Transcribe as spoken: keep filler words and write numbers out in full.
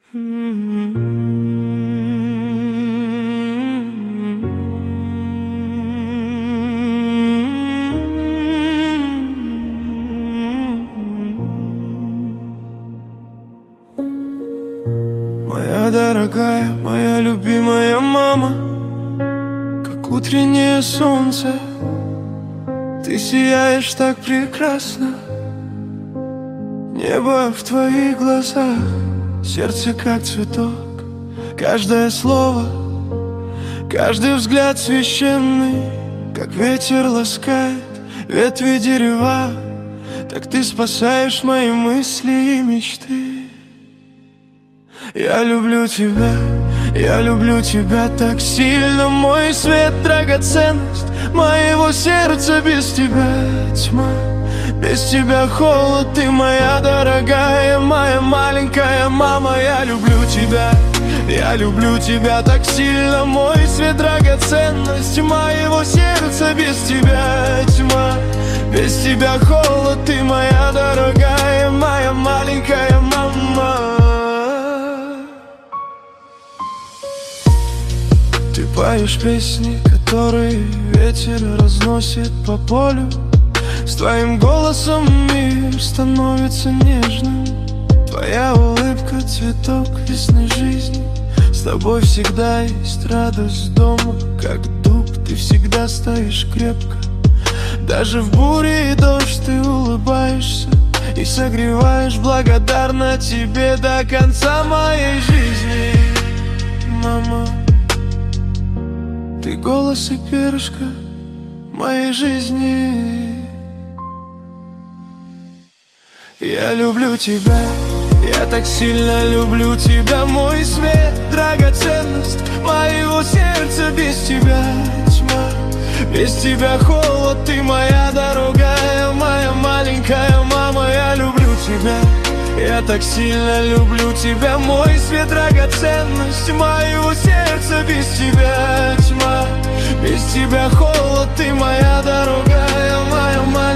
Моя дорогая, моя любимая мама, как утреннее солнце, ты сияешь так прекрасно. Небо в твоих глазах, сердце как цветок. Каждое слово, каждый взгляд священный, как ветер ласкает ветви дерева. Так ты спасаешь мои мысли и мечты. Я люблю тебя, я люблю тебя так сильно. Мой свет, драгоценность моего сердца. Без тебя тьма, без тебя холод. Ты моя дорогая, моя маленькая мама. Я люблю тебя, я люблю тебя так сильно. Мой свет, драгоценность моего сердца. Без тебя тьма, без тебя холод. Ты моя дорогая, моя маленькая мама. Ты поешь песни, которые ветер разносит по полю. С твоим голосом мир становится нежным. Твоя улыбка — цветок весны жизни. С тобой всегда есть радость дома. Как дуб ты всегда стоишь крепко. Даже в буре и дождь ты улыбаешься и согреваешь. Благодарна тебе до конца моей жизни, мама. Ты голос и перышко моей жизни. Я люблю тебя, я так сильно люблю тебя. Мой свет, драгоценность моего сердца. Без тебя тьма, без тебя холод. Ты моя дорогая, моя маленькая мама. Я люблю тебя, я так сильно люблю тебя. Мой свет, драгоценность моего сердца. Без тебя тьма, без тебя холод. Ты моя дорогая, моя маленькая